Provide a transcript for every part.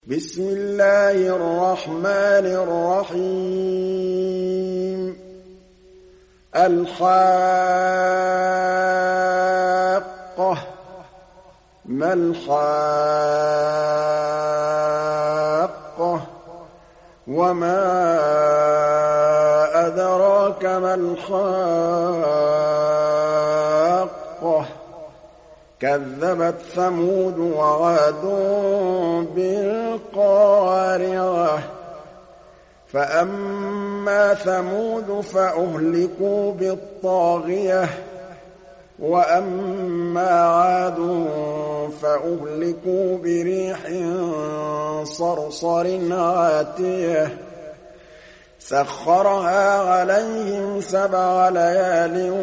بسم الله الرحمن الرحيم الحاقة ما الحاقة وما أدراك ما الحاقة كذبت ثمود وعاد بالقارعة فأما ثمود فأهلكوا بالطاغية وأما عاد فأهلكوا بريح صرصر عاتية سخرها عليهم 7 ليال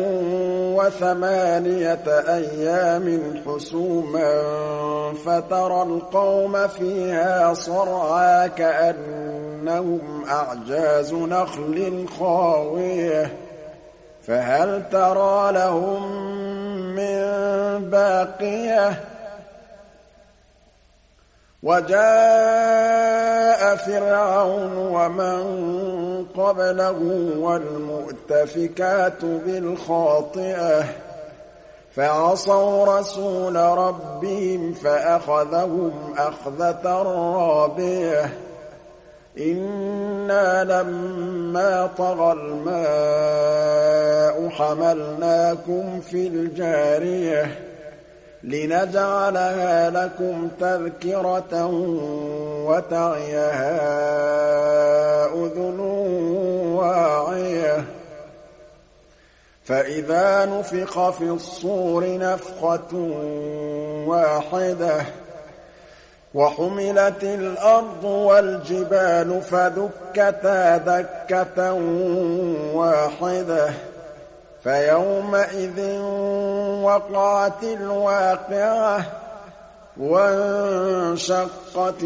و8 أيام حسوما فترى القوم فيها صرعى كأنهم أعجاز نخل خاوية فهل ترى لهم من باقية وجاء فرعون ومن قبله والمؤتفكات بالخاطئة فعصوا رسول ربهم فأخذهم أخذة رابية إنا لما طغى الماء حملناكم في الجارية لنجعلها لكم تذكرة وتعيها أذن واعية فإذا نفخ في الصور نفخة واحدة وحملت الأرض والجبال فدكتا دكة واحدة فيومئذ وقعت الواقعة وانشقت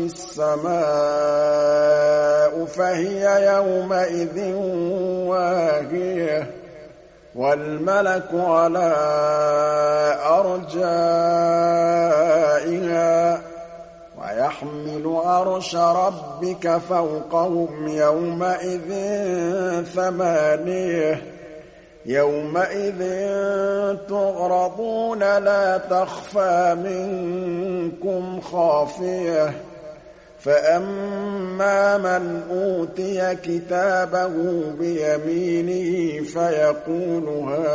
السماء فهي يومئذ واهية والملك على أرجائها ويحمل عرش ربك فوقهم يومئذ 8 يومئذ تعرضون لا تخفى منكم خافية فأما من أوتي كتابه بيمينه فيقول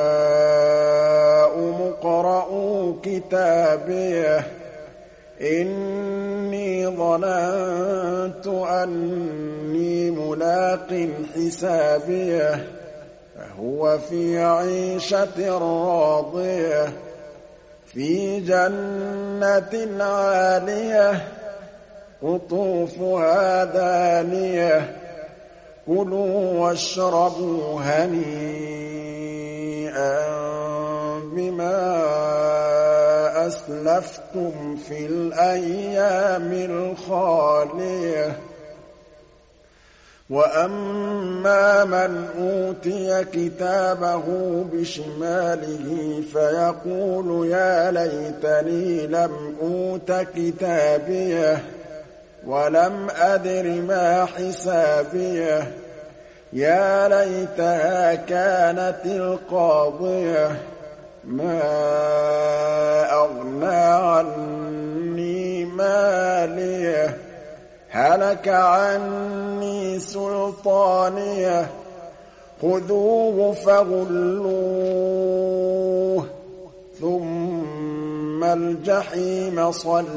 هاؤم اقرءوا كتابيه إني ظننت أني ملاق حسابيه فهو في عيشة راضية في جنة عالية قطوفها دانية كلوا واشربوا هنيئا بما أسلفتم في الأيام الخالية وأما من أوتي كتابه بشماله فيقول يا ليتني لم أوت كتابيه ولم أدر ما حسابيه يا ليتها كانت القاضية ما أغنى عني ماليه هلك عني سلطانيه خذوه فغلوه ثم الجحيم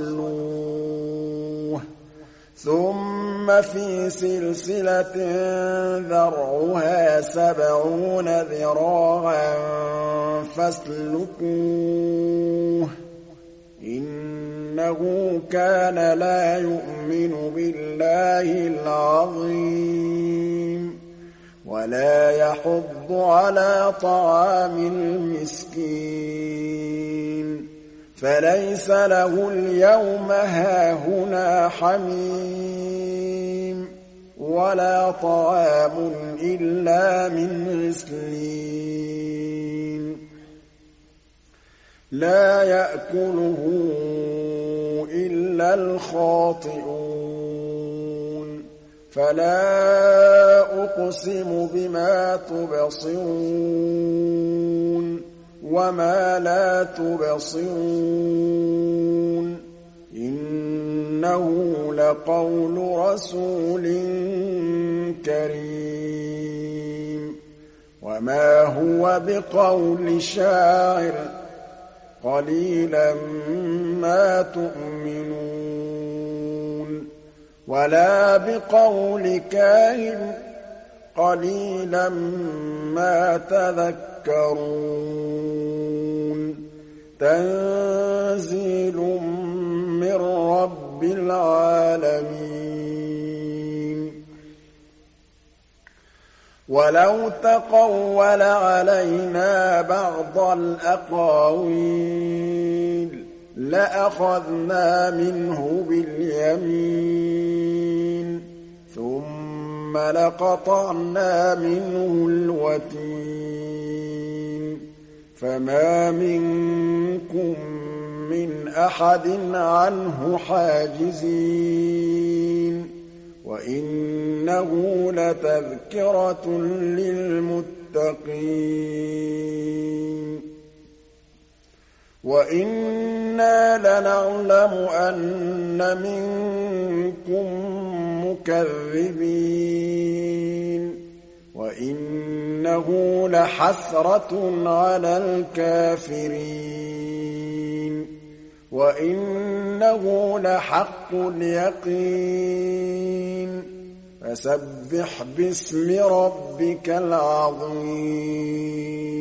صلوه ثم في سلسلة ذرعها 70 ذراعا فاسلكوه إنه كان لا يؤمن بالله العظيم ولا يحض على طعام المسكين فليس له اليوم هاهنا حميم ولا طعام إلا من غسلين لا يأكله إلا الخاطئون فلا أقسم بما تبصرون وما لا تبصرون إنه لقول رسول كريم وما هو بقول شاعر قليلا ما تؤمنون ولا بقول كاهن قليلا ما تذكرون تنزيل من رب العالمين ولو تقول علينا بعض الأقاويل لأخذنا منه باليمين ثم لقطعنا منه الوتين فما منكم من أحد عنه حاجزين وإنه لتذكرة للمتقين وإنا لنعلم أن منكم مكذبين وإنه لحسرة على الكافرين وإنه لحق اليقين فسبح باسم ربك العظيم